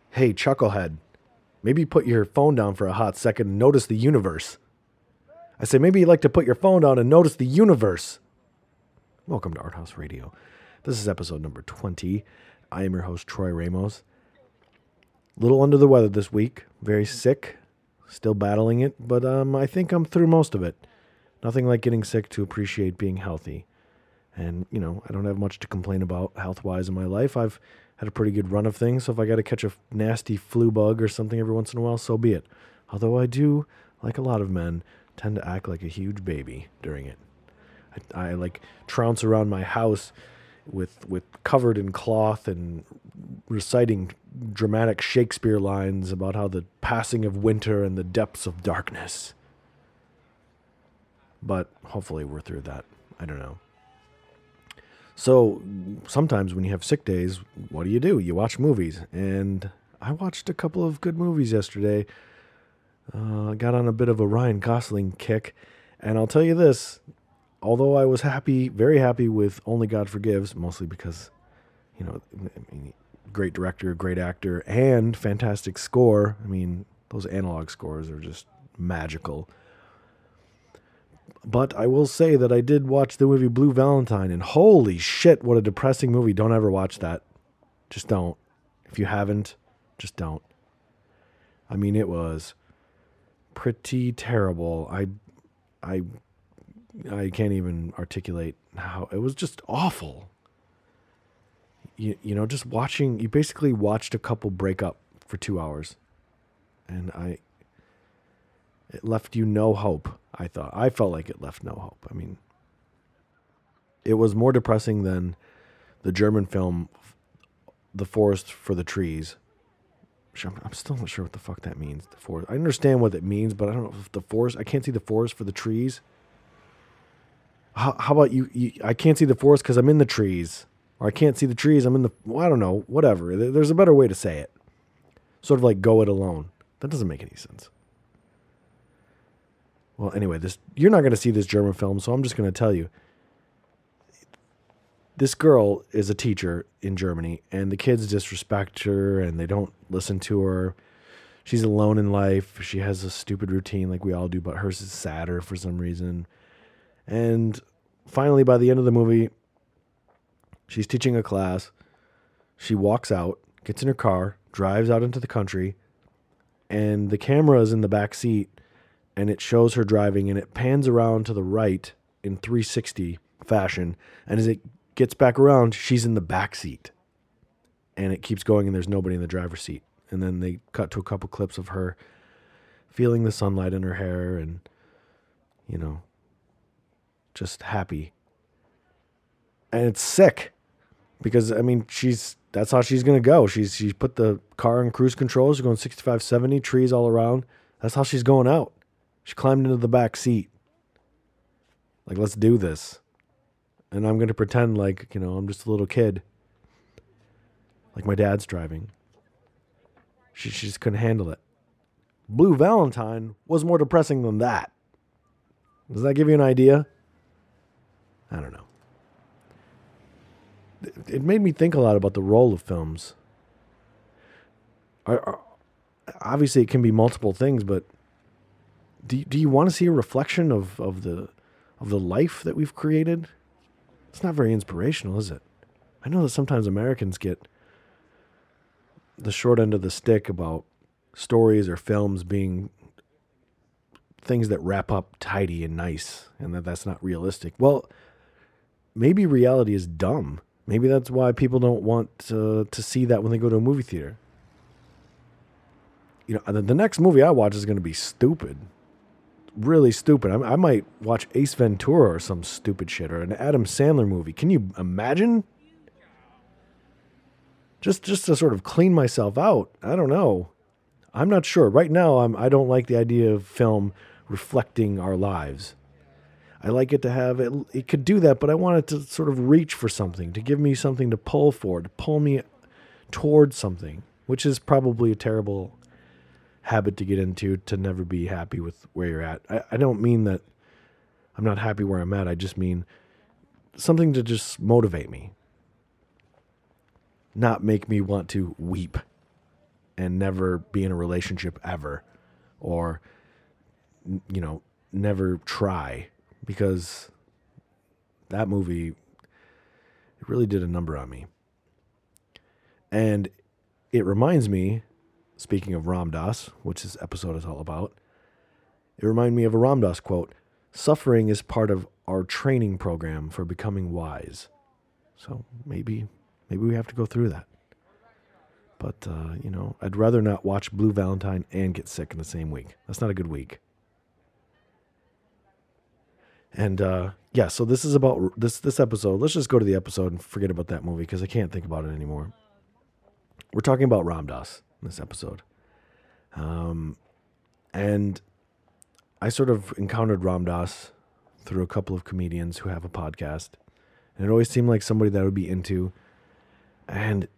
Hey, chucklehead, maybe put your phone down for a hot second and notice the universe. I say maybe you'd like to put your phone down and notice the universe. Welcome to Art House Radio. This is episode number 20. I am your host, Troy Ramos. Little under the weather this week. Very sick. Still battling it, but I think I'm through most of it. Nothing like getting sick to appreciate being healthy. And, I don't have much to complain about health-wise in my life. I've had a pretty good run of things, so if I got to catch a nasty flu bug or something every once in a while, so be it. Although I do, like a lot of men, tend to act like a huge baby during it. I like trounce around my house with covered in cloth and reciting dramatic Shakespeare lines about how the passing of winter and the depths of darkness. But hopefully we're through that. I don't know. So sometimes when you have sick days, what do? You watch movies. And I watched a couple of good movies yesterday. Got on a bit of a Ryan Gosling kick. And I'll tell you this, although I was very happy with Only God Forgives, mostly because, great director, great actor, and fantastic score. I mean, those analog scores are just magical. But I will say that I did watch the movie Blue Valentine, and holy shit, what a depressing movie. Don't ever watch that. Just don't. If you haven't, just don't. I mean, it was pretty terrible. I can't even articulate how it was just awful. Just watching, you basically watched a couple break up for 2 hours. And it left you no hope, I thought. I felt like it left no hope. I mean, it was more depressing than the German film, The Forest for the Trees. I'm still not sure what the fuck that means, the forest. I understand what it means, but I don't know if the forest, I can't see the forest for the trees. How about you? I can't see the forest because I'm in the trees. Or I can't see the trees, I'm in the, well, I don't know, whatever. There's a better way to say it. Sort of like Go It Alone. That doesn't make any sense. Well, anyway, you're not going to see this German film, so I'm just going to tell you. This girl is a teacher in Germany, and the kids disrespect her, and they don't listen to her. She's alone in life. She has a stupid routine like we all do, but hers is sadder for some reason. And finally, by the end of the movie, she's teaching a class. She walks out, gets in her car, drives out into the country, and the camera is in the back seat, and it shows her driving, and it pans around to the right in 360 fashion, and as it gets back around, she's in the back seat, and it keeps going, and there's nobody in the driver's seat. And then they cut to a couple clips of her feeling the sunlight in her hair and, just happy. And it's sick because, I mean, that's how she's going to go. She's put the car on cruise control. She's going 65, 70, trees all around. That's how she's going out. She climbed into the back seat. Like, let's do this. And I'm going to pretend like, I'm just a little kid. Like my dad's driving. She just couldn't handle it. Blue Valentine was more depressing than that. Does that give you an idea? I don't know. It made me think a lot about the role of films. Obviously, it can be multiple things, but do you want to see a reflection of the life that we've created? It's not very inspirational, is it? I know that sometimes Americans get the short end of the stick about stories or films being things that wrap up tidy and nice, and that's not realistic. Well, maybe reality is dumb. Maybe that's why people don't want to see that when they go to a movie theater. The next movie I watch is going to be stupid. Really stupid. I might watch Ace Ventura or some stupid shit, or an Adam Sandler movie. Can you imagine? Just to sort of clean myself out. I don't know. I'm not sure. Right now, I don't like the idea of film reflecting our lives. I like it to have it. It could do that, but I want it to sort of reach for something, to give me something to pull for, to pull me towards something, which is probably a terrible habit to get into, to never be happy with where you're at. I don't mean that I'm not happy where I'm at. I just mean something to just motivate me, not make me want to weep. and never be in a relationship ever, or, never try, because that movie, it really did a number on me. And it reminds me, speaking of Ram Dass, which this episode is all about, it reminded me of a Ram Dass quote: "Suffering is part of our training program for becoming wise." So maybe we have to go through that. But, I'd rather not watch Blue Valentine and get sick in the same week. That's not a good week. And, so this is about this episode. Let's just go to the episode and forget about that movie because I can't think about it anymore. We're talking about Ram Dass in this episode. And I sort of encountered Ram Dass through a couple of comedians who have a podcast. And it always seemed like somebody that I would be into. And,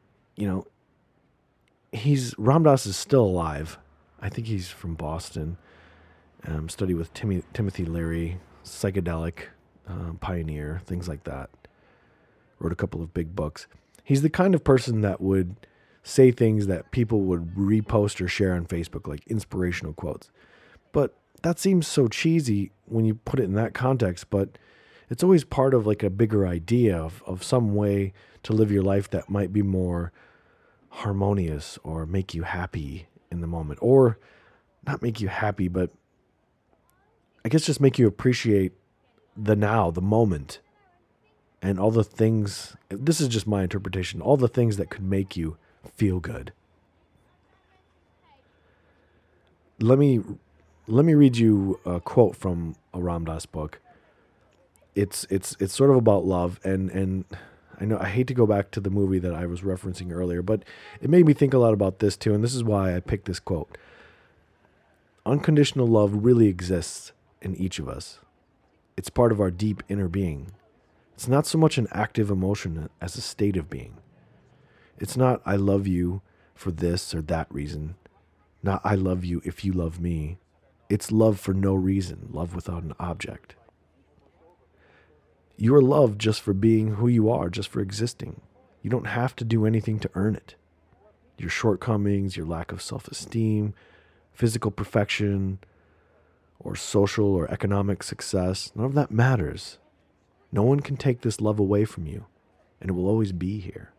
Ram Dass is still alive. I think he's from Boston. Studied with Timothy Leary, psychedelic pioneer, things like that. Wrote a couple of big books. He's the kind of person that would say things that people would repost or share on Facebook, like inspirational quotes. But that seems so cheesy when you put it in that context, but it's always part of like a bigger idea of some way to live your life that might be more harmonious or make you happy in the moment, or not make you happy, but I guess just make you appreciate the now, the moment, and all the things. This is just my interpretation. All the things that could make you feel good. Let me read you a quote from a Ram Dass book. It's sort of about love, and I know I hate to go back to the movie that I was referencing earlier, but it made me think a lot about this too, and this is why I picked this quote. Unconditional love really exists in each of us. It's part of our deep inner being. It's not so much an active emotion as a state of being. It's not I love you for this or that reason, not I love you if you love me. It's love for no reason, love without an object. You are loved just for being who you are, just for existing. You don't have to do anything to earn it. Your shortcomings, your lack of self-esteem, physical perfection, or social or economic success, none of that matters. No one can take this love away from you, and it will always be here.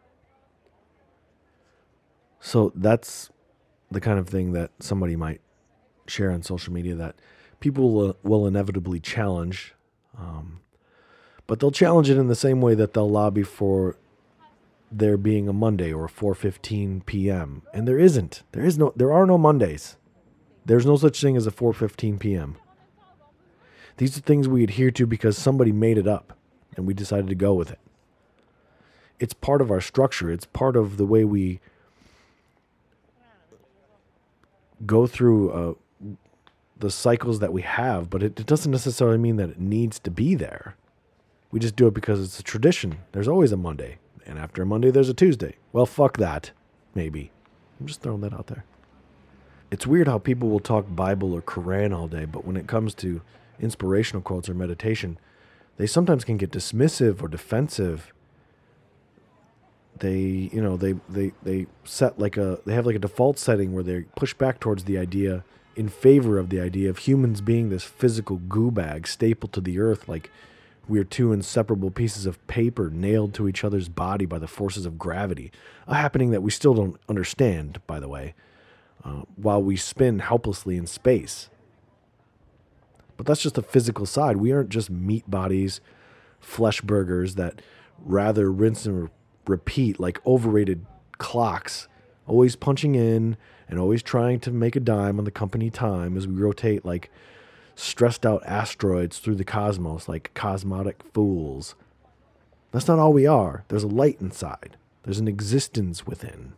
So that's the kind of thing that somebody might share on social media that people will inevitably challenge. But they'll challenge it in the same way that they'll lobby for there being a Monday or 4:15 p.m. And there isn't. There are no Mondays. There's no such thing as a 4:15 p.m. These are things we adhere to because somebody made it up and we decided to go with it. It's part of our structure. It's part of the way we go through the cycles that we have, but it doesn't necessarily mean that it needs to be there. We just do it because it's a tradition. There's always a Monday, and after a Monday, there's a Tuesday. Well, fuck that, maybe. I'm just throwing that out there. It's weird how people will talk Bible or Quran all day, but when it comes to inspirational quotes or meditation, they sometimes can get dismissive or defensive. They set they have like a default setting where they push back towards the idea in favor of the idea of humans being this physical goo bag stapled to the earth, like we're two inseparable pieces of paper nailed to each other's body by the forces of gravity, a happening that we still don't understand, by the way, while we spin helplessly in space. But that's just the physical side. We aren't just meat bodies, flesh burgers that rather rinse and repeat like overrated clocks, always punching in and always trying to make a dime on the company time as we rotate like stressed out asteroids through the cosmos like cosmotic fools. That's not all we are. There's a light inside. There's an existence within.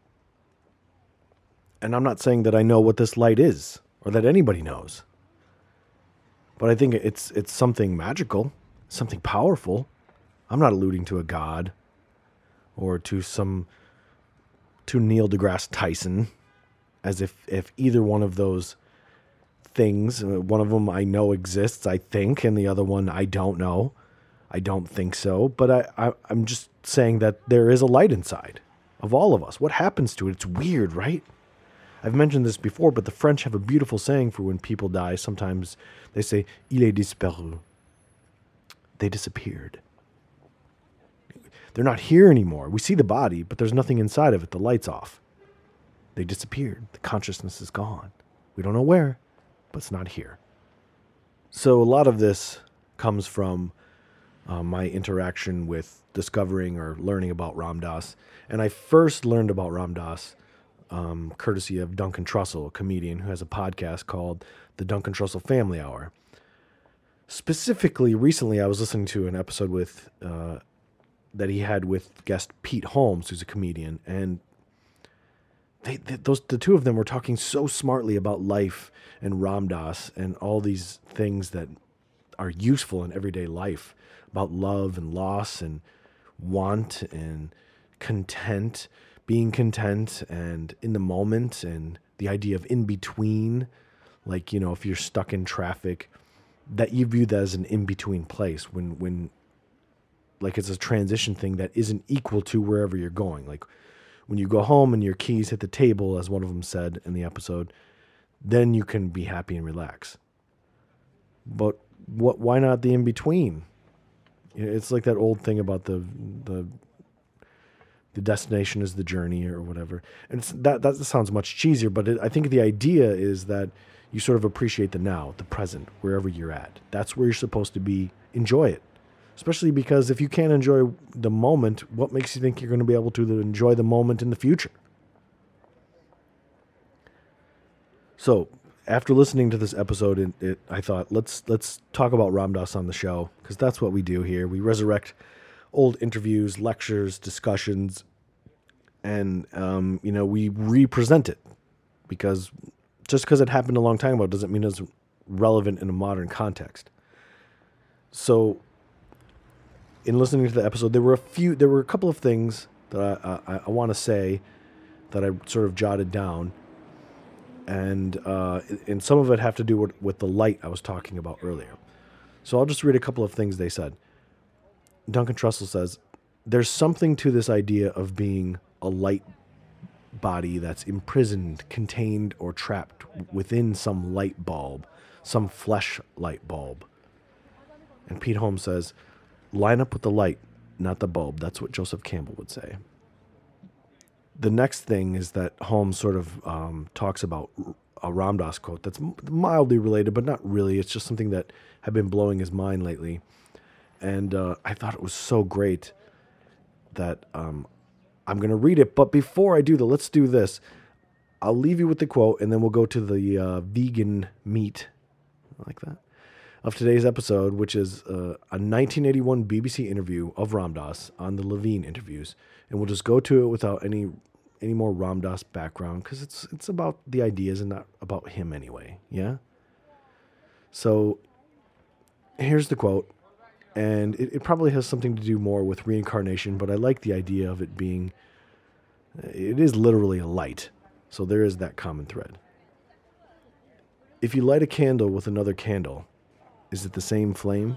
And I'm not saying that I know what this light is or that anybody knows. But I think it's something magical, something powerful. I'm not alluding to a god or to Neil deGrasse Tyson, as if either one of those things, one of them I know exists, I think, and the other one I don't know. I don't think so, but I'm just saying that there is a light inside, of all of us. What happens to it? It's weird, right? I've mentioned this before, but the French have a beautiful saying for when people die. Sometimes they say, il est disparu. They disappeared. They're not here anymore. We see the body, but there's nothing inside of it. The light's off. They disappeared. The consciousness is gone. We don't know where, but it's not here. So a lot of this comes from my interaction with discovering or learning about Ram Dass. And I first learned about Ram Dass courtesy of Duncan Trussell, a comedian who has a podcast called The Duncan Trussell Family Hour. Specifically, recently I was listening to an episode with that he had with guest Pete Holmes, who's a comedian, and the two of them were talking so smartly about life and Ram Dass and all these things that are useful in everyday life, about love and loss and want and content, being content and in the moment, and the idea of in between, like, you know, if you're stuck in traffic, that you view that as an in-between place when like it's a transition thing that isn't equal to wherever you're going. Like when you go home and your keys hit the table, as one of them said in the episode, then you can be happy and relax. But why not the in-between? You know, it's like that old thing about the destination is the journey or whatever. And it's, that sounds much cheesier, but I think the idea is that you sort of appreciate the now, the present, wherever you're at. That's where you're supposed to be. Enjoy it. Especially because if you can't enjoy the moment, what makes you think you're going to be able to enjoy the moment in the future? So, after listening to this episode, I thought, let's talk about Ram Dass on the show, because that's what we do here. We resurrect old interviews, lectures, discussions, and we represent it, because just because it happened a long time ago doesn't mean it's relevant in a modern context. So, in listening to the episode, there were a couple of things that I want to say that I sort of jotted down, and some of it have to do with the light I was talking about earlier. So I'll just read a couple of things they said. Duncan Trussell says, there's something to this idea of being a light body that's imprisoned, contained, or trapped within some light bulb, some flesh light bulb. And Pete Holmes says, line up with the light, not the bulb. That's what Joseph Campbell would say. The next thing is that Holmes sort of talks about a Ram Dass quote that's mildly related, but not really. It's just something that had been blowing his mind lately. And I thought it was so great that I'm going to read it. But before I do that, let's do this. I'll leave you with the quote, and then we'll go to the vegan meat, like that, of today's episode, which is a 1981 BBC interview of Ram Dass on the Levine interviews. And we'll just go to it without any more Ram Dass background, because it's about the ideas and not about him anyway, yeah? So here's the quote, and it probably has something to do more with reincarnation, but I like the idea of it being, it is literally a light, so there is that common thread. If you light a candle with another candle, is it the same flame?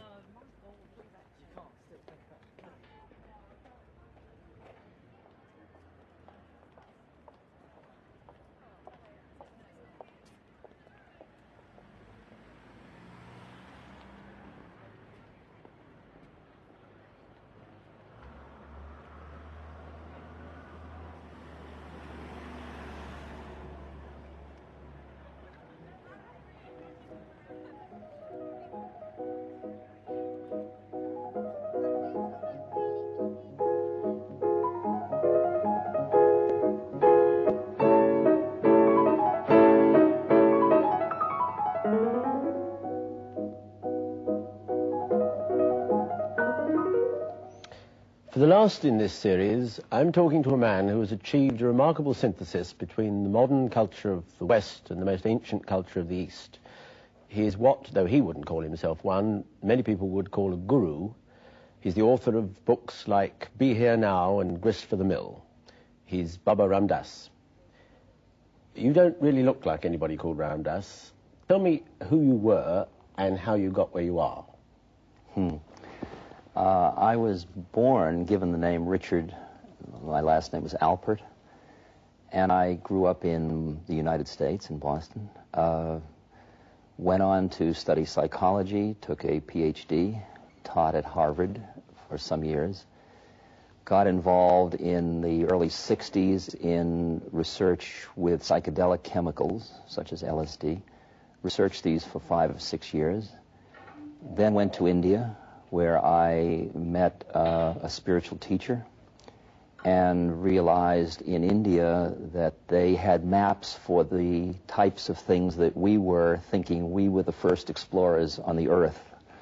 For the last in this series, I'm talking to a man who has achieved a remarkable synthesis between the modern culture of the West and the most ancient culture of the East. He is what, though he wouldn't call himself one, many people would call a guru. He's the author of books like Be Here Now and Grist for the Mill. He's Baba Ram Dass. You don't really look like anybody called Ram Dass. Tell me who you were and how you got where you are. I was born, given the name Richard My last name was Alpert. And I grew up in the United States, in Boston. Went on to study psychology, took a PhD, taught at Harvard for some years. Got involved in the early 60s in research with psychedelic chemicals, such as LSD. Researched these for 5 or 6 years. Then went to India, where I met a spiritual teacher and realized in India that they had maps for the types of things that we were thinking we were the first explorers on the earth.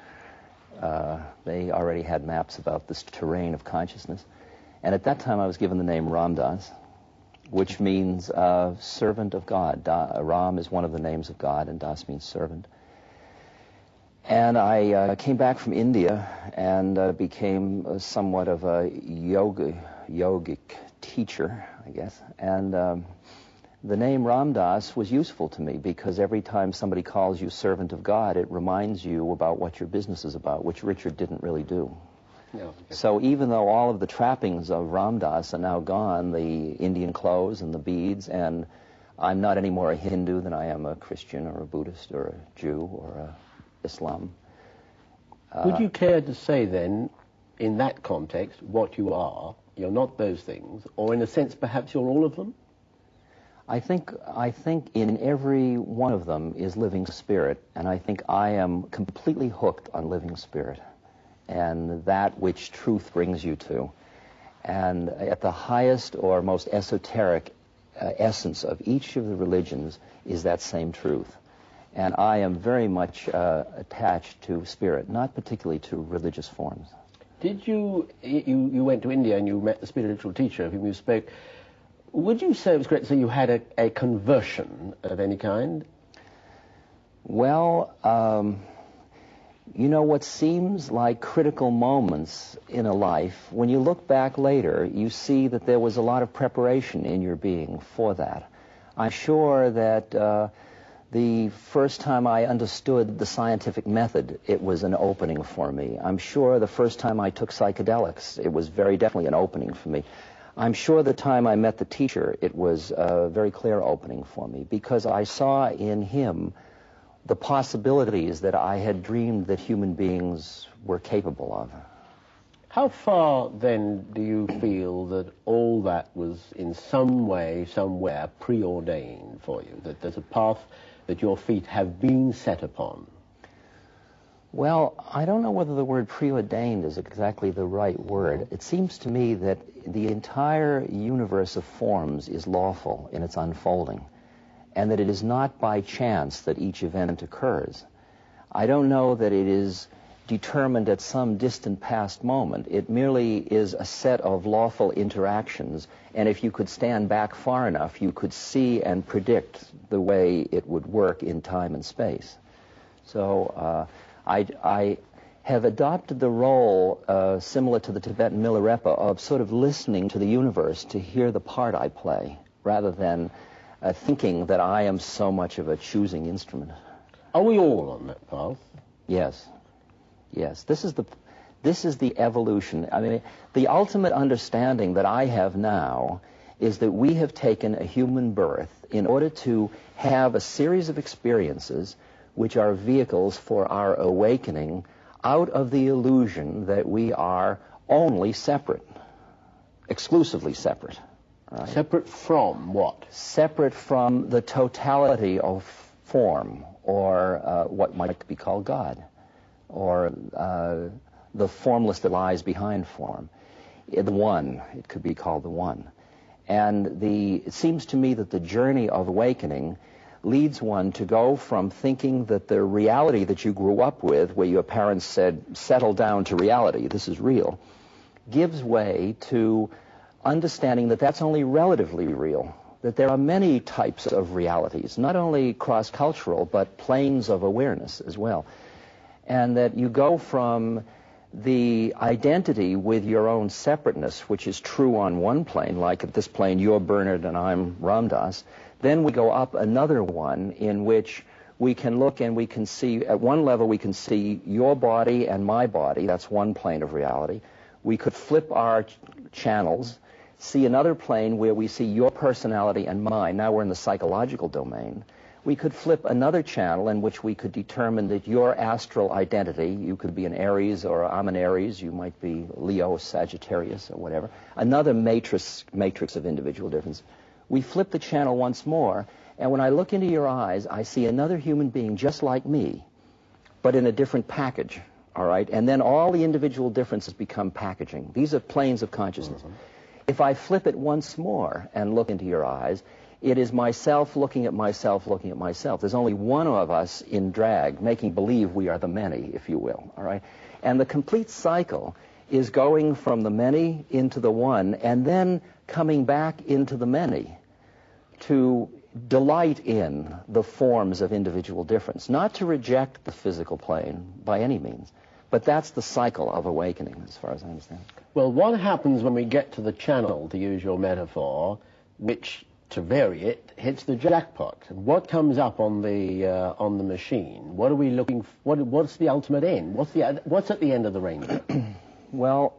They already had maps about this terrain of consciousness. And at that time I was given the name Ram Dass, which means servant of God. Ram is one of the names of God, and Das means servant. And I came back from India and became somewhat of a yogic teacher, I guess. And the name Ram Dass was useful to me because every time somebody calls you servant of God, it reminds you about what your business is about, which Richard didn't really do. No, okay. So even though all of the trappings of Ram Dass are now gone, the Indian clothes and the beads, and I'm not any more a Hindu than I am a Christian or a Buddhist or a Jew or a Islam. Would you care to say then, in that context, what you are? You're not those things, or in a sense, perhaps you're all of them? I think in every one of them is living spirit, and I think I am completely hooked on living spirit and that which truth brings you to. And at the highest or most esoteric essence of each of the religions is that same truth. And I am very much attached to spirit, not particularly to religious forms. Did you went to India and you met the spiritual teacher of whom you spoke. Would you say it was correct to say you had a conversion of any kind? Well, you know, what seems like critical moments in a life, when you look back later, you see that there was a lot of preparation in your being for that. I'm sure that the first time I understood the scientific method, it was an opening for me. I'm sure the first time I took psychedelics, it was very definitely an opening for me. I'm sure the time I met the teacher, it was a very clear opening for me, because I saw in him the possibilities that I had dreamed that human beings were capable of. How far, then, do you feel that all that was in some way, somewhere, preordained for you, that there's a path that your feet have been set upon? Well, I don't know whether the word preordained is exactly the right word. It seems to me that the entire universe of forms is lawful in its unfolding, and that it is not by chance that each event occurs. I don't know that it is determined at some distant past moment. It merely is a set of lawful interactions, and if you could stand back far enough, you could see and predict the way it would work in time and space. So I have adopted the role, similar to the Tibetan Milarepa, of sort of listening to the universe to hear the part I play, rather than thinking that I am so much of a choosing instrument. Are we all on that path? Yes. Yes. This is the evolution. I mean, the ultimate understanding that I have now is that we have taken a human birth in order to have a series of experiences which are vehicles for our awakening out of the illusion that we are only separate, exclusively separate. Right? Separate from what? Separate from the totality of form, or what might be called God, or the formless that lies behind form. The One, it could be called the One. And it seems to me that the journey of awakening leads one to go from thinking that the reality that you grew up with, where your parents said, settle down to reality, this is real, gives way to understanding that that's only relatively real, that there are many types of realities, not only cross-cultural, but planes of awareness as well. And that you go from the identity with your own separateness, which is true on one plane, like at this plane, you're Bernard and I'm Ram Dass. Then we go up another one in which we can look and we can see, at one level we can see your body and my body, that's one plane of reality. We could flip our channels, see another plane where we see your personality and mine. Now we're in the psychological domain. We could flip another channel in which we could determine that your astral identity, you could be an Aries or I'm an Aries, you might be Leo, Sagittarius or whatever, another matrix of individual difference. We flip the channel once more, and when I look into your eyes, I see another human being just like me, but in a different package, all right? And then all the individual differences become packaging. These are planes of consciousness. If I flip it once more and look into your eyes, it is myself looking at myself looking at myself. There's only one of us in drag, making believe we are the many, if you will, all right? And the complete cycle is going from the many into the one, and then coming back into the many to delight in the forms of individual difference, not to reject the physical plane by any means. But that's the cycle of awakening, as far as I understand. Well, what happens when we get to the channel, to use your metaphor, which, to vary it, hits the jackpot? And what comes up on the machine? What are we looking for? What's the ultimate end? What's at the end of the rainbow? Well,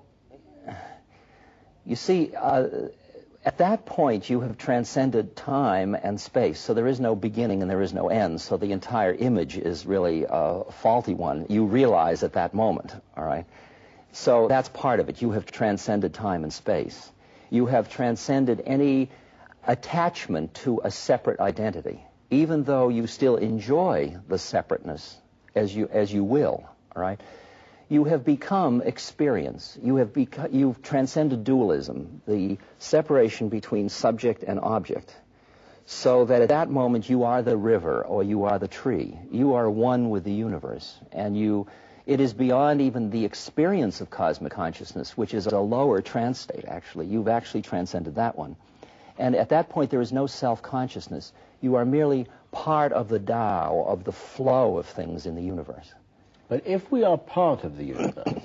you see, at that point, you have transcended time and space, so there is no beginning and there is no end, so the entire image is really a faulty one. You realize at that moment, all right? So that's part of it. You have transcended time and space. You have transcended any attachment to a separate identity, even though you still enjoy the separateness as you will, all right? You have become experience. You've transcended dualism, the separation between subject and object, so that at that moment you are the river or you are the tree. You are one with the universe, and it is beyond even the experience of cosmic consciousness, which is a lower trance state, actually. You've actually transcended that one. And at that point there is no self-consciousness. You are merely part of the Tao, of the flow of things in the universe. But if we are part of the universe,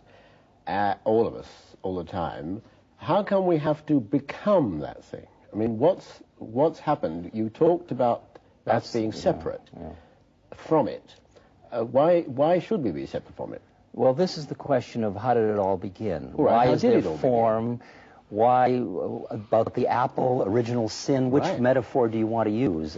all of us, all the time, how come we have to become that thing? I mean, what's happened? You talked about us being separate from it. Why should we be separate from it? Well, this is the question of how did it all begin? Right. Why How is did there it all form? Why, about the apple, original sin, which metaphor do you want to use?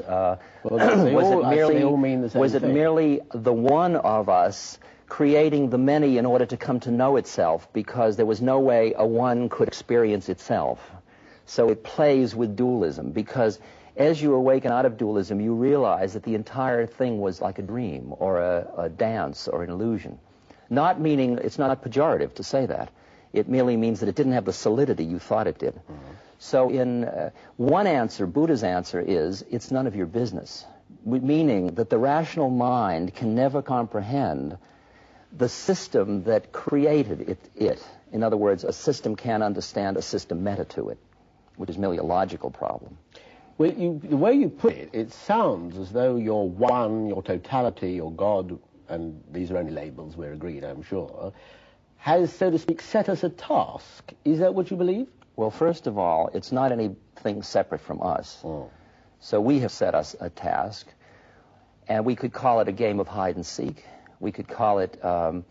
They all mean the same was it thing. merely the one of us creating the many in order to come to know itself, because there was no way a one could experience itself? So it plays with dualism, because as you awaken out of dualism, you realize that the entire thing was like a dream or a dance or an illusion. Not meaning, it's not pejorative to say that. It merely means that it didn't have the solidity you thought it did. So in one answer, Buddha's answer is, it's none of your business, meaning that the rational mind can never comprehend the system that created it. In other words, a system can't understand a system meta to it, which is merely a logical problem. Well, the way you put it, it sounds as though your one, your totality, your God, and these are only labels, we're agreed, I'm sure, has, so to speak, set us a task. Is that what you believe? Well, first of all, it's not anything separate from us. So we have set us a task, and we could call it a game of hide and seek. We could call it, but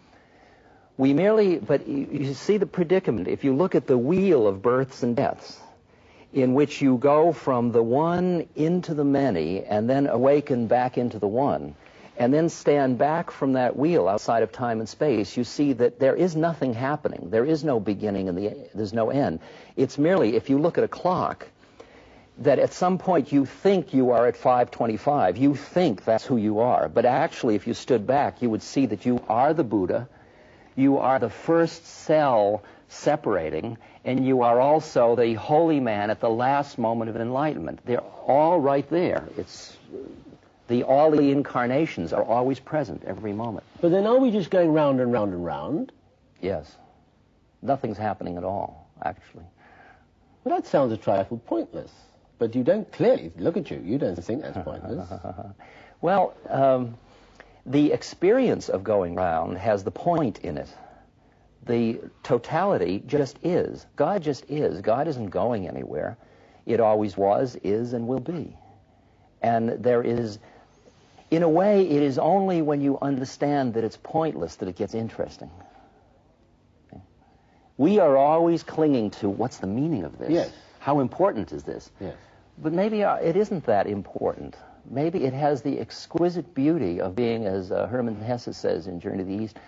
you see the predicament. If you look at the wheel of births and deaths, in which you go from the one into the many, and then awaken back into the one, and then stand back from that wheel outside of time and space, you see that there is nothing happening. There is no beginning and there's no end. It's merely, if you look at a clock, that at some point you think you are at 5:25. You think that's who you are. But actually, if you stood back, you would see that you are the Buddha. You are the first cell separating, and you are also the holy man at the last moment of enlightenment. They're all right there. All the incarnations are always present every moment. But then are we just going round and round and round? Yes. Nothing's happening at all, actually. Well, that sounds a trifle pointless. But you don't clearly, look at you don't think that's pointless. Well, the experience of going round has the point in it. The totality just is. God just is. God isn't going anywhere. It always was, is, and will be. And there is, in a way, it is only when you understand that it's pointless that it gets interesting. Okay? We are always clinging to what's the meaning of this? Yes. How important is this? Yes. But maybe it isn't that important. Maybe it has the exquisite beauty of being, as Hermann Hesse says in Journey to the East,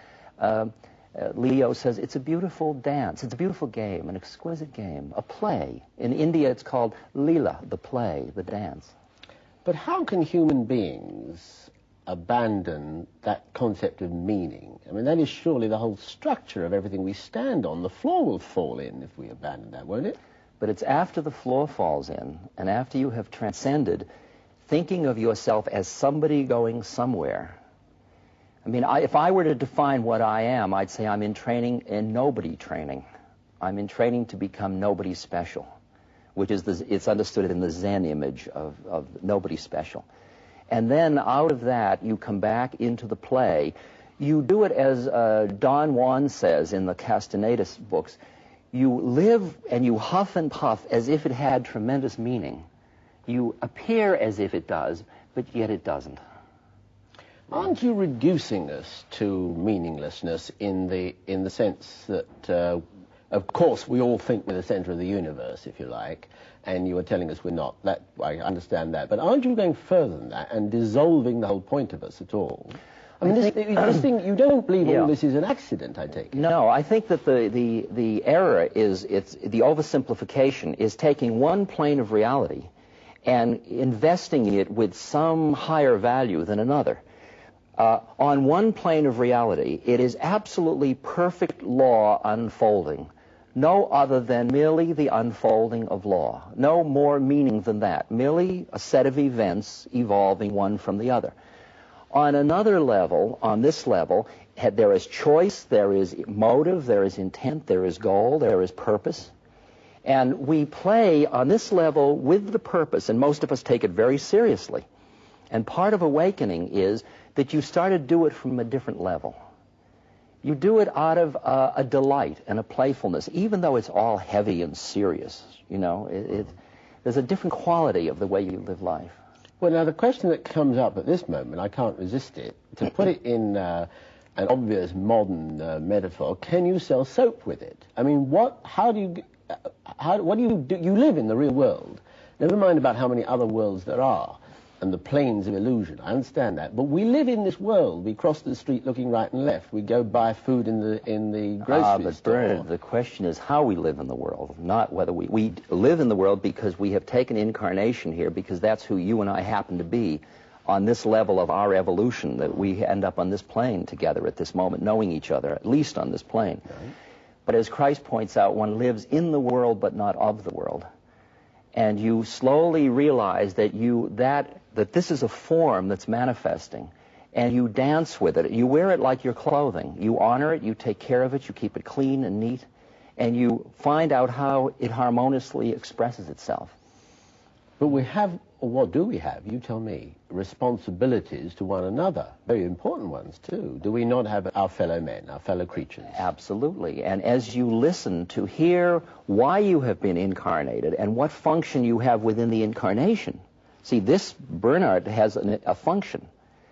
Leo says, it's a beautiful dance, it's a beautiful game, an exquisite game, a play. In India it's called Leela, the play, the dance. But how can human beings abandon that concept of meaning? I mean, that is surely the whole structure of everything we stand on. The floor will fall in if we abandon that, won't it? But it's after the floor falls in, and after you have transcended thinking of yourself as somebody going somewhere. I mean, if I were to define what I am, I'd say I'm in training, in nobody training. I'm in training to become nobody special, which is, it's understood in the Zen image of nobody special. And then out of that, you come back into the play. You do it as Don Juan says in the Castaneda's books. You live and you huff and puff as if it had tremendous meaning. You appear as if it does, but yet it doesn't. Aren't you reducing us to meaninglessness in the sense that, of course, we all think we're the center of the universe, if you like, and you are telling us we're not. That, I understand that. But aren't you going further than that and dissolving the whole point of us at all? I mean, this thing, you don't believe all this is an accident, I take it. No, I think that the error is, the oversimplification is taking one plane of reality and investing it with some higher value than another. On one plane of reality, it is absolutely perfect law unfolding. No other than merely the unfolding of law. No more meaning than that. Merely a set of events evolving one from the other. On another level, on this level, there is choice, there is motive, there is intent, there is goal, there is purpose. And we play on this level with the purpose, and most of us take it very seriously. And part of awakening is that you start to do it from a different level. You do it out of a delight and a playfulness, even though it's all heavy and serious. You know, there's a different quality of the way you live life. Well, now, the question that comes up at this moment, I can't resist it, to put it in an obvious modern metaphor, can you sell soap with it? I mean, what do you do? You live in the real world. Never mind about how many other worlds there are and the planes of illusion. I understand that. But we live in this world. We cross the street looking right and left. We go buy food in the grocery store. But Bernard, the question is how we live in the world, not whether we live in the world because we have taken incarnation here, because that's who you and I happen to be on this level of our evolution, that we end up on this plane together at this moment, knowing each other, at least on this plane. Right. But as Christ points out, one lives in the world but not of the world. And you slowly realize that that this is a form that's manifesting, and you dance with it. You wear it like your clothing. You honor it, you take care of it, you keep it clean and neat, and you find out how it harmoniously expresses itself. But we have, or what do we have? You tell me. Responsibilities to one another. Very important ones, too. Do we not have our fellow men, our fellow creatures? Absolutely. And as you listen to hear why you have been incarnated and what function you have within the incarnation. See, this, Bernard, has a function.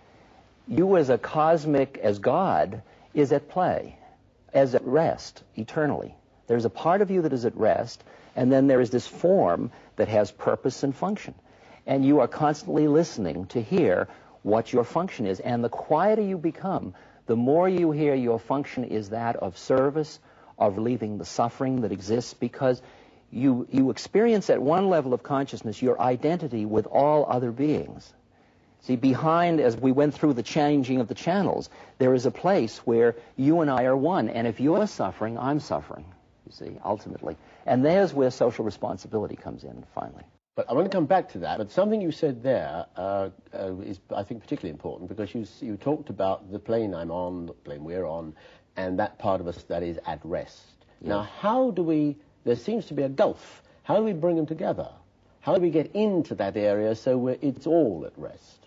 You as a cosmic, as God, is at play, as at rest, eternally. There's a part of you that is at rest, and then there is this form that has purpose and function. And you are constantly listening to hear what your function is. And the quieter you become, the more you hear your function is that of service, of relieving the suffering that exists, because you experience at one level of consciousness your identity with all other beings. See, behind, as we went through the changing of the channels, there is a place where you and I are one. And if you're suffering, I'm suffering, you see, ultimately. And there's where social responsibility comes in, finally. But I want to come back to that. But something you said there is, I think, particularly important, because you talked about the plane I'm on, the plane we're on, and that part of us that is at rest. Yes. Now, how do we... There seems to be a gulf. How do we bring them together? How do we get into that area so it's all at rest?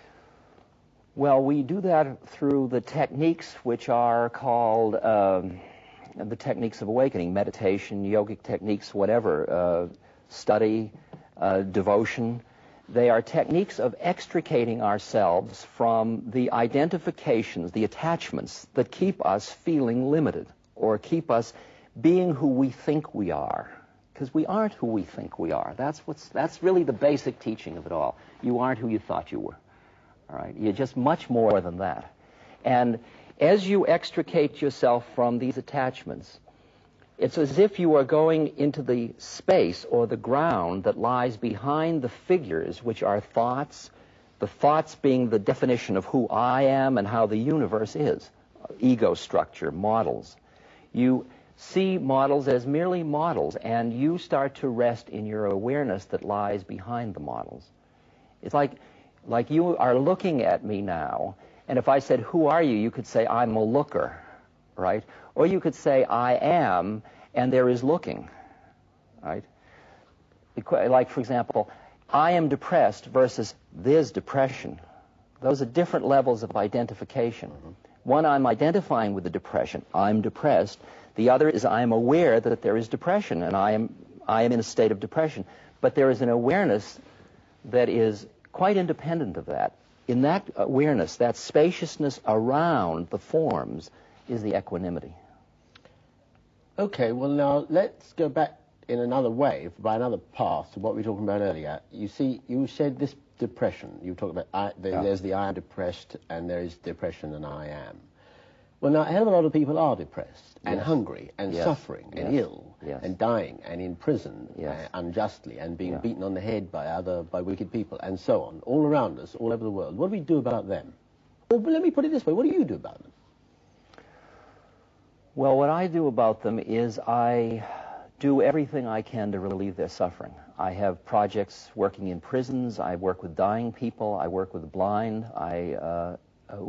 Well, we do that through the techniques which are called the techniques of awakening, meditation, yogic techniques, whatever, study, devotion. They are techniques of extricating ourselves from the identifications, the attachments that keep us feeling limited or keep us being who we think we are, because we aren't who we think we are. That's really the basic teaching of it all. You aren't who you thought you were. All right? You're just much more than that. And as you extricate yourself from these attachments, it's as if you are going into the space or the ground that lies behind the figures, which are thoughts, the thoughts being the definition of who I am and how the universe is, ego structure, models. You see models as merely models, and you start to rest in your awareness that lies behind the models. It's like you are looking at me now, and if I said, who are you? You could say, I'm a looker, right? Or you could say, I am, and there is looking, right? Like, for example, I am depressed versus there's depression. Those are different levels of identification. One, I'm identifying with the depression. I'm depressed. The other is I'm aware that there is depression, and I am in a state of depression. But there is an awareness that is quite independent of that. In that awareness, that spaciousness around the forms is the equanimity. Okay, well now let's go back in another way, by another path to what we were talking about earlier. You see, you said this depression. You talk about there's the I am depressed, and there is depression and I am. Well, now a hell of a lot of people are depressed and hungry and suffering and ill and dying and in prison unjustly and being beaten on the head by wicked people and so on, all around us, all over the world. What do we do about them? Well, let me put it this way. What do you do about them? Well, what I do about them is I do everything I can to relieve their suffering. I have projects working in prisons. I work with dying people. I work with the blind. I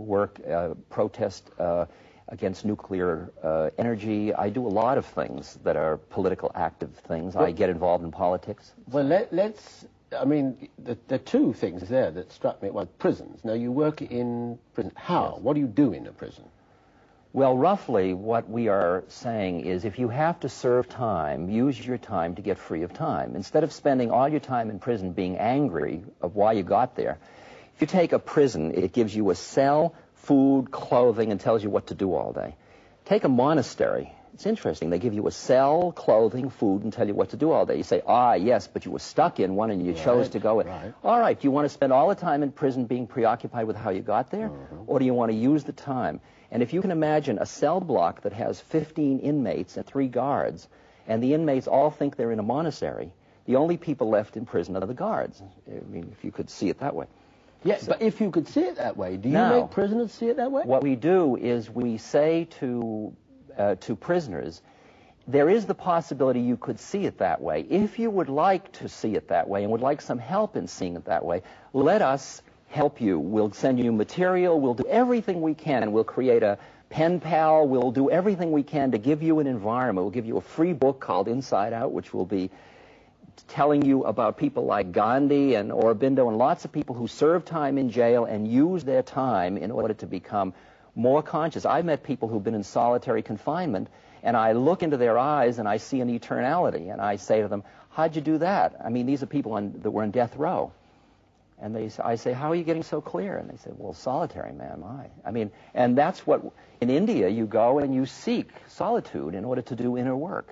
protest against nuclear energy. I do a lot of things that are political active things. I get involved in politics. Well, let's, I mean, there are two things there that struck me. One, prisons. Now, you work in prison. How? Yes. What do you do in a prison? Well, roughly what we are saying is if you have to serve time, use your time to get free of time. Instead of spending all your time in prison being angry of why you got there, if you take a prison, it gives you a cell, food, clothing, and tells you what to do all day. Take a monastery. It's interesting. They give you a cell, clothing, food, and tell you what to do all day. You say, yes, but you were stuck in one and you chose to go in. Right. All right, do you want to spend all the time in prison being preoccupied with how you got there? Or do you want to use the time? And if you can imagine a cell block that has 15 inmates and 3 guards, and the inmates all think they're in a monastery, the only people left in prison are the guards. I mean, if you could see it that way. Yes, but if you could see it that way, do you make prisoners see it that way? What we do is we say to prisoners, there is the possibility you could see it that way. If you would like to see it that way and would like some help in seeing it that way, let us help you. We'll send you material. We'll do everything we can. We'll create a pen pal. We'll do everything we can to give you an environment. We'll give you a free book called Inside Out, which will be telling you about people like Gandhi and Aurobindo and lots of people who served time in jail and used their time in order to become more conscious. I've met people who've been in solitary confinement, and I look into their eyes and I see an eternality, and I say to them, how'd you do that? I mean, these are people that were in death row. And I say, how are you getting so clear? And they say, well, solitary, man, I mean, and that's what, in India, you go and you seek solitude in order to do inner work.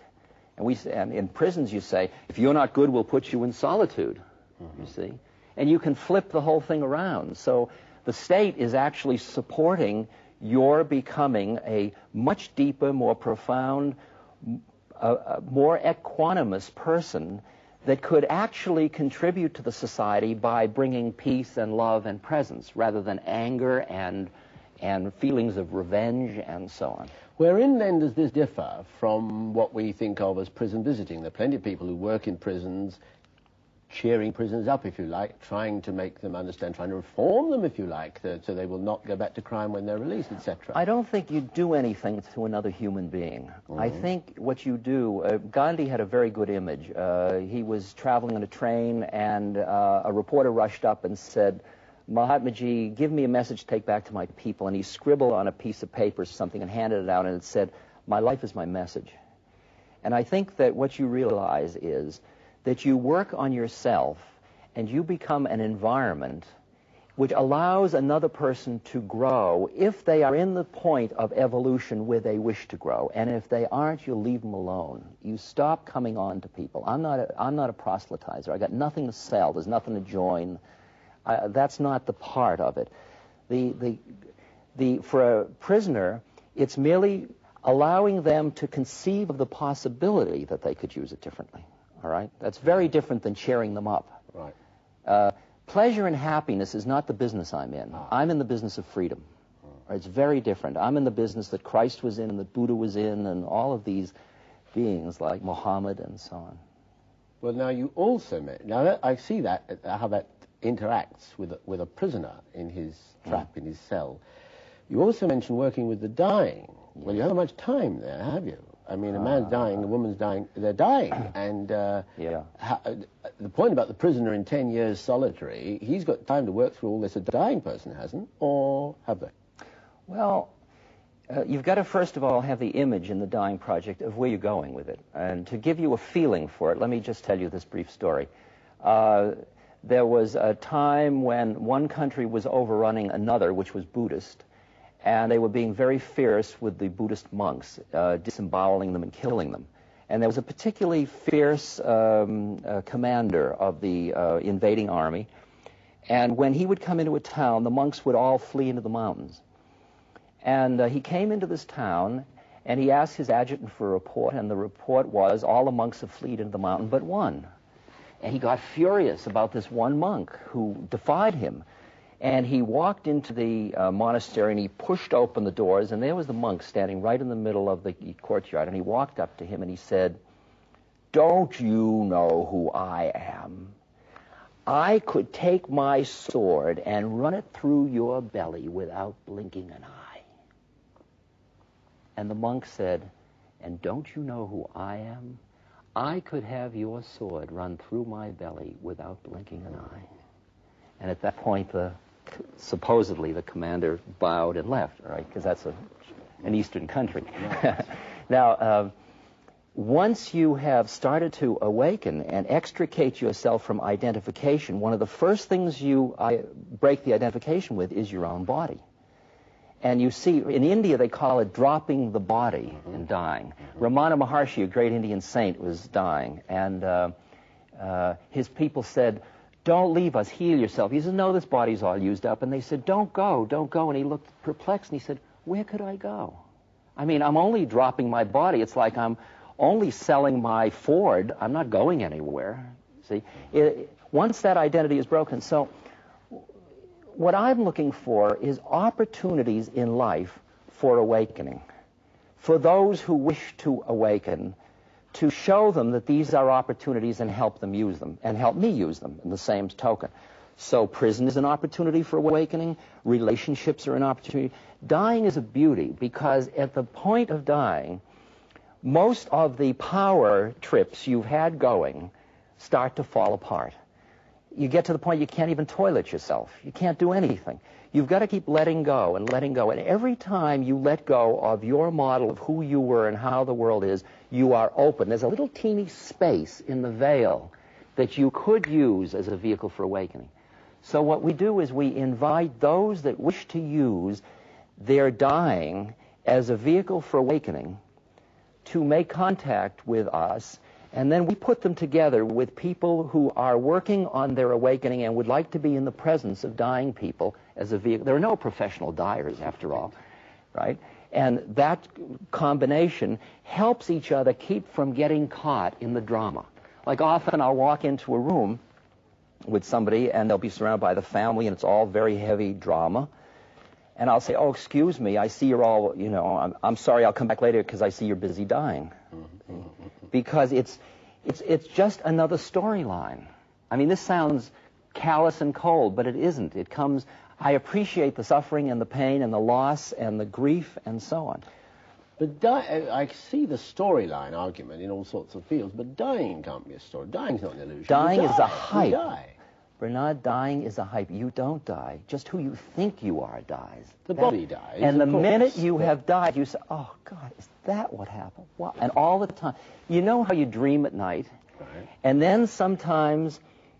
And in prisons, you say, if you're not good, we'll put you in solitude, you see. And you can flip the whole thing around. So the state is actually supporting your becoming a much deeper, more profound, more equanimous person that could actually contribute to the society by bringing peace and love and presence rather than anger and feelings of revenge and so on. Wherein then does this differ from what we think of as prison visiting? There are plenty of people who work in prisons, cheering prisoners up, if you like, trying to make them understand, trying to reform them, if you like, so they will not go back to crime when they're released, etc. I don't think you do anything to another human being. I think what you do, Gandhi had a very good image. He was traveling on a train, and a reporter rushed up and said, Mahatmaji, give me a message to take back to my people. And he scribbled on a piece of paper something and handed it out, and it said, my life is my message. And I think that what you realize is that you work on yourself and you become an environment which allows another person to grow if they are in the point of evolution where they wish to grow. And if they aren't, you leave them alone. You stop coming on to people. I'm not a proselytizer. I got nothing to sell. There's nothing to join. That's not the part of it. For a prisoner, it's merely allowing them to conceive of the possibility that they could use it differently. All right? That's very different than cheering them up. Right. Pleasure and happiness is not the business I'm in. I'm in the business of freedom. It's very different. I'm in the business that Christ was in and that Buddha was in and all of these beings like Muhammad and so on. Well, now you also now I see that how that interacts with a prisoner in his trap, in his cell. You also mentioned working with the dying. Well, you haven't much time there, have you? I mean, a man's dying, a woman's dying, they're dying. And the point about the prisoner in 10 years solitary, he's got time to work through all this. A dying person hasn't, or have they? Well, you've got to first of all have the image in the dying project of where you're going with it. And to give you a feeling for it, let me just tell you this brief story. There was a time when one country was overrunning another, which was Buddhist, and they were being very fierce with the Buddhist monks, disemboweling them and killing them. And there was a particularly fierce commander of the invading army, and when he would come into a town, the monks would all flee into the mountains. And he came into this town, and he asked his adjutant for a report, and the report was, all the monks have fled into the mountain but one. And he got furious about this one monk who defied him. And he walked into the monastery and he pushed open the doors, and there was the monk standing right in the middle of the courtyard. And he walked up to him and he said, "Don't you know who I am? I could take my sword and run it through your belly without blinking an eye." And the monk said, "And don't you know who I am? I could have your sword run through my belly without blinking an eye." And at that point, supposedly the commander bowed and left, right? Because that's an Eastern country. Now, once you have started to awaken and extricate yourself from identification, one of the first things you break the identification with is your own body. And you see, in India, they call it dropping the body in dying. Ramana Maharshi, a great Indian saint, was dying, and his people said, "Don't leave us, heal yourself." He said, "No, this body's all used up." And they said, don't go. And he looked perplexed, and he said, "Where could I go? I mean, I'm only dropping my body. It's like I'm only selling my Ford. I'm not going anywhere." See, once that identity is broken. So what I'm looking for is opportunities in life for awakening. For those who wish to awaken, to show them that these are opportunities and help them use them, and help me use them in the same token. So prison is an opportunity for awakening. Relationships are an opportunity. Dying is a beauty, because at the point of dying, most of the power trips you've had going start to fall apart. You get to the point you can't even toilet yourself. You can't do anything. You've got to keep letting go and letting go. And every time you let go of your model of who you were and how the world is, you are open. There's a little teeny space in the veil that you could use as a vehicle for awakening. So what we do is we invite those that wish to use their dying as a vehicle for awakening to make contact with us, and then we put them together with people who are working on their awakening and would like to be in the presence of dying people as a vehicle. There are no professional dyers, after all, right? And that combination helps each other keep from getting caught in the drama. Like often I'll walk into a room with somebody and they'll be surrounded by the family and it's all very heavy drama. And I'll say, "Oh, excuse me, I see you're all, I'm sorry, I'll come back later because I see you're busy dying." Because it's just another storyline. I mean, this sounds callous and cold, but it isn't. It comes, I appreciate the suffering and the pain and the loss and the grief and so on. But I see the storyline argument in all sorts of fields, but dying can't be a story. Dying's not an illusion. Dying is a hype. You die. Bernard, dying is a hype. You don't die. Just who you think you are dies. The body dies. And the of course. minute you have died, you say, "Oh, God, is that what happened?" Wow. And all the time. You know how you dream at night? Right. And then sometimes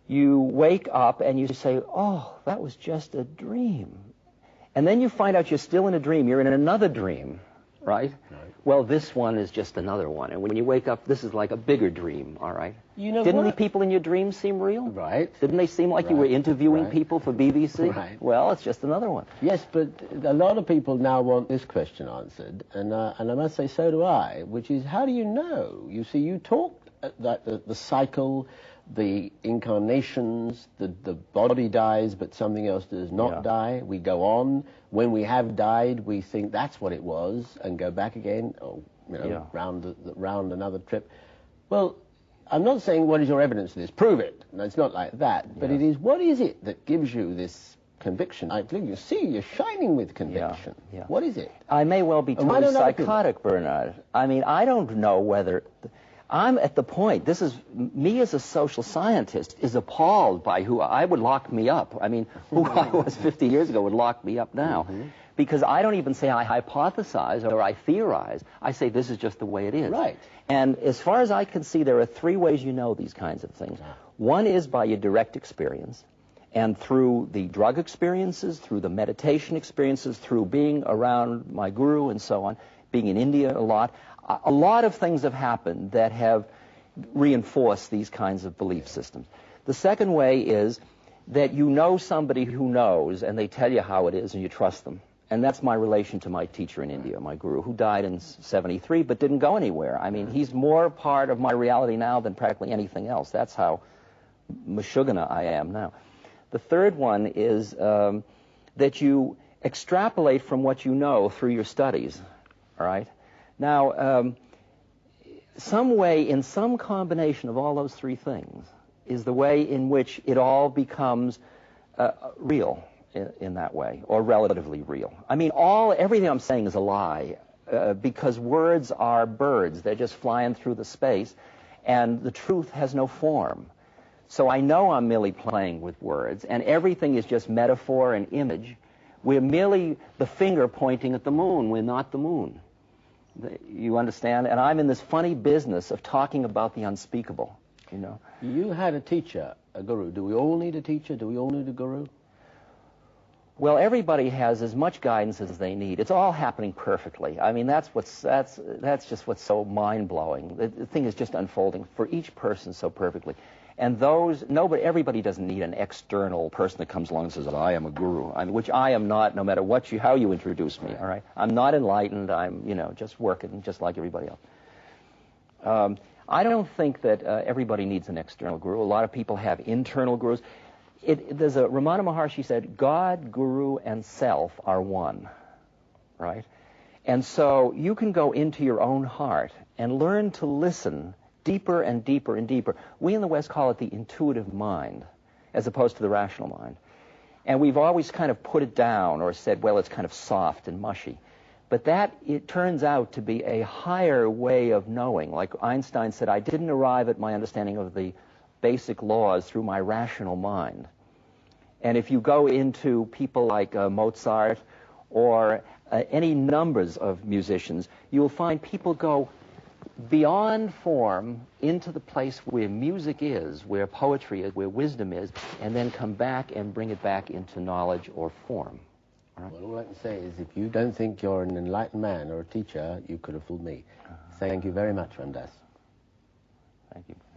you wake up and you say, oh, that was just a dream. And then you find out you're still in a dream. You're in another dream, right? Well, this one is just another one. And when you wake up, this is like a bigger dream, all right? You know Didn't the what? people in your dreams seem real? Right. Didn't they seem like you were interviewing people for BBC? Right. Well, it's just another one. Yes, but a lot of people now want this question answered, and I must say so do I, which is, how do you know? You see, you talked that the cycle, the incarnations, the body dies, but something else does not die. We go on. When we have died, we think that's what it was, and go back again, or round another trip. Well, I'm not saying what is your evidence of this. Prove it. No, it's not like that. But it is, what is it that gives you this conviction? I think you see, you're shining with conviction. What is it? I may well be totally psychotic, Bernard. I mean, I don't know whether... I'm at the point, this is, me as a social scientist is appalled by who I would lock me up. I mean, who I was 50 years ago would lock me up now. Because I don't even say I hypothesize or I theorize. I say this is just the way it is. Right. And as far as I can see, there are three ways you know these kinds of things. One is by your direct experience, and through the drug experiences, through the meditation experiences, through being around my guru and so on, being in India a lot. A lot of things have happened that have reinforced these kinds of belief systems. The second way is that you know somebody who knows, and they tell you how it is, and you trust them. And that's my relation to my teacher in India, my guru, who died in '73, but didn't go anywhere. I mean, he's more part of my reality now than practically anything else. That's how Meshuggah I am now. The third one is that you extrapolate from what you know through your studies, all right? Now, some way, in some combination of all those three things, is the way in which it all becomes real in that way, or relatively real. I mean, everything I'm saying is a lie, because words are birds. They're just flying through the space, and the truth has no form. So I know I'm merely playing with words, and everything is just metaphor and image. We're merely the finger pointing at the moon. We're not the moon. You understand? And I'm in this funny business of talking about the unspeakable, you know. You had a teacher, a guru. Do we all need a teacher? Do we all need a guru? Well, everybody has as much guidance as they need. It's all happening perfectly. I mean, that's just what's so mind-blowing. The thing is just unfolding for each person so perfectly. And everybody doesn't need an external person that comes along and says, I am a guru, which I am not, no matter how you introduce me, all right? I'm not enlightened. I'm, just working just like everybody else. I don't think that everybody needs an external guru. A lot of people have internal gurus. Ramana Maharshi said, God, guru, and self are one, right? And so you can go into your own heart and learn to listen deeper and deeper and deeper. We in the West call it the intuitive mind, as opposed to the rational mind. And we've always kind of put it down or said, well, it's kind of soft and mushy. But it turns out to be a higher way of knowing. Like Einstein said, I didn't arrive at my understanding of the basic laws through my rational mind. And if you go into people like Mozart or any numbers of musicians, you'll find people go beyond form into the place where music is, where poetry is, where wisdom is, and then come back and bring it back into knowledge or form. All right? Well, all I can say is if you don't think you're an enlightened man or a teacher, you could have fooled me. Thank you very much, Ramdas. Thank you.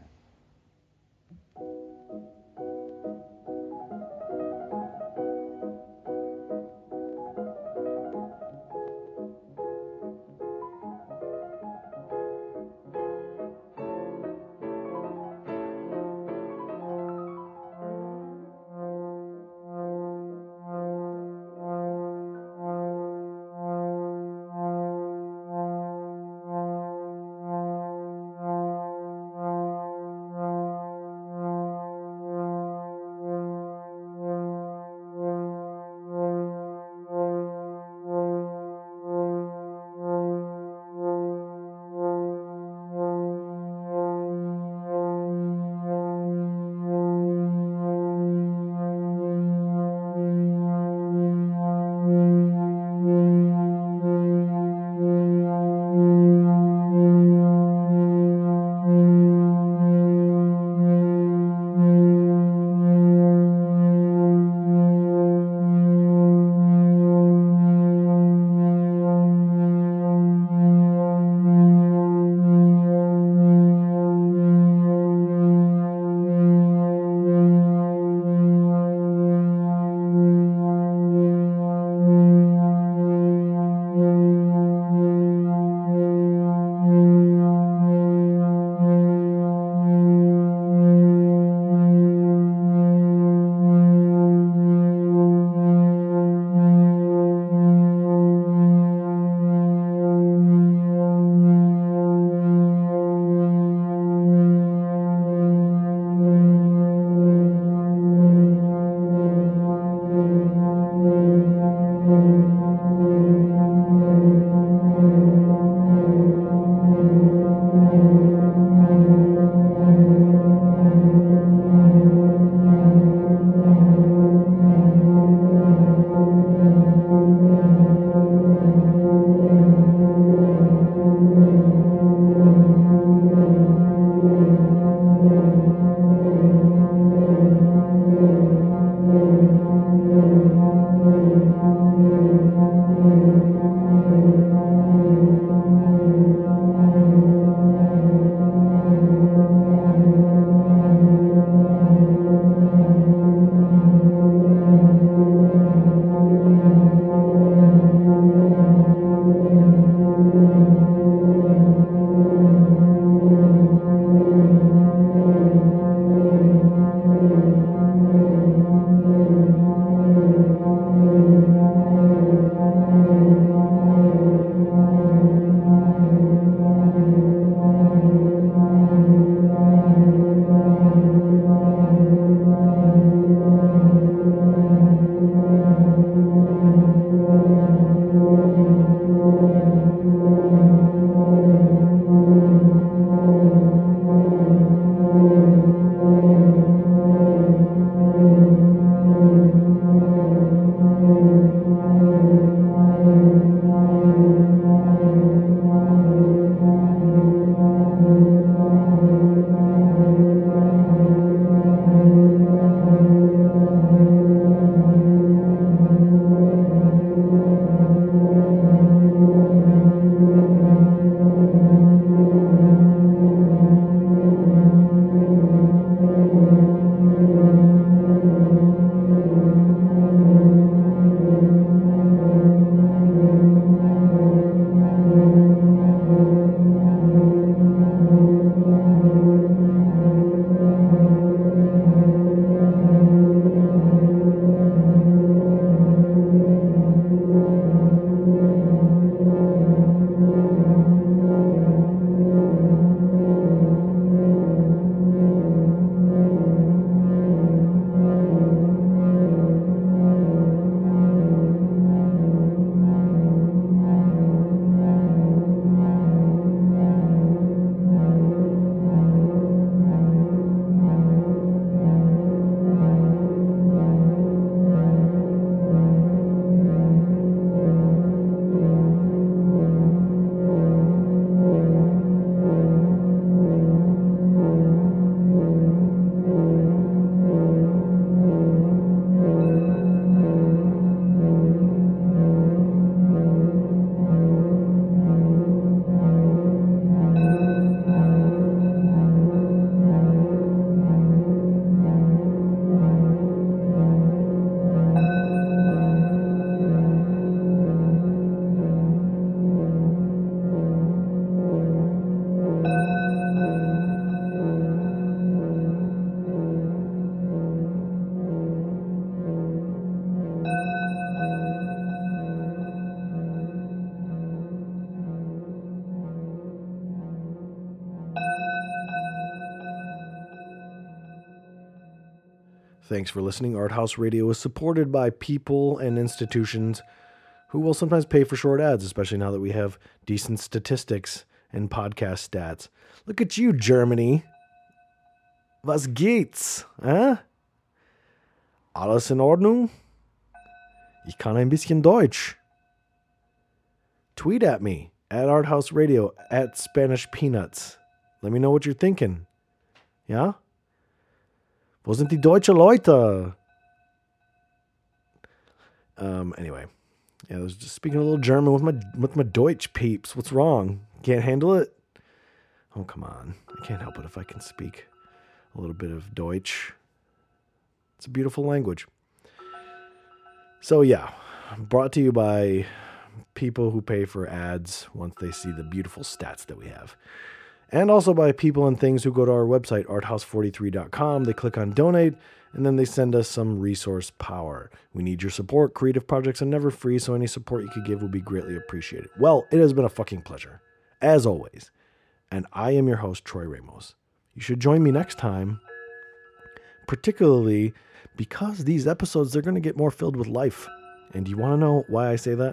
Thanks for listening. Art House Radio is supported by people and institutions who will sometimes pay for short ads, especially now that we have decent statistics and podcast stats. Look at you, Germany. Was geht's? Alles in Ordnung? Ich kann ein bisschen Deutsch. Tweet at me, at Art House Radio, at Spanish Peanuts. Let me know what you're thinking. Yeah? Wo sind die deutsche Leute? Anyway. Yeah, I was just speaking a little German with my Deutsch peeps. What's wrong? Can't handle it? Oh, come on. I can't help it if I can speak a little bit of Deutsch. It's a beautiful language. So, yeah. Brought to you by people who pay for ads once they see the beautiful stats that we have. And also by people and things who go to our website, arthouse43.com. They click on donate, and then they send us some resource power. We need your support. Creative projects are never free, so any support you could give would be greatly appreciated. Well, it has been a fucking pleasure, as always. And I am your host, Troy Ramos. You should join me next time, particularly because these episodes, they're going to get more filled with life. And do you want to know why I say that?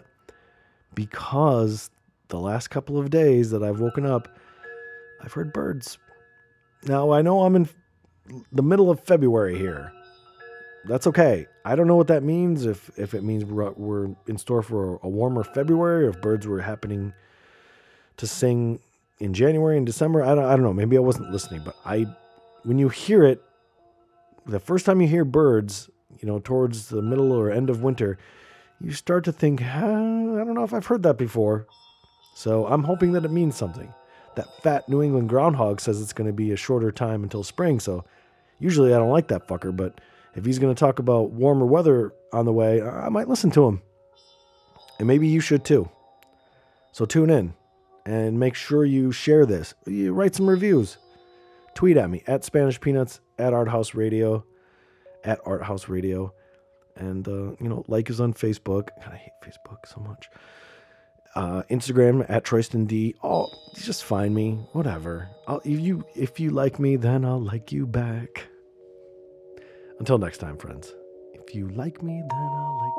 Because the last couple of days that I've woken up, I've heard birds. Now, I know I'm in the middle of February here. That's okay. I don't know what that means, if it means we're in store for a warmer February, or if birds were happening to sing in January and December. I don't know. Maybe I wasn't listening, but when you hear it, the first time you hear birds, towards the middle or end of winter, you start to think, I don't know if I've heard that before. So I'm hoping that it means something. That fat New England groundhog says it's going to be a shorter time until spring, so usually I don't like that fucker, but if he's going to talk about warmer weather on the way, I might listen to him. And maybe you should too. So tune in and make sure you share this. You write some reviews. Tweet at me, at Spanish Peanuts, at Art House Radio, at Art House Radio. And, like us on Facebook. God, I hate Facebook so much. Instagram at Troyston D. Oh, just find me. Whatever. If you like me, then I'll like you back. Until next time, friends. If you like me, then I'll like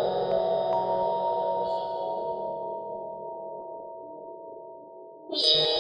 you back.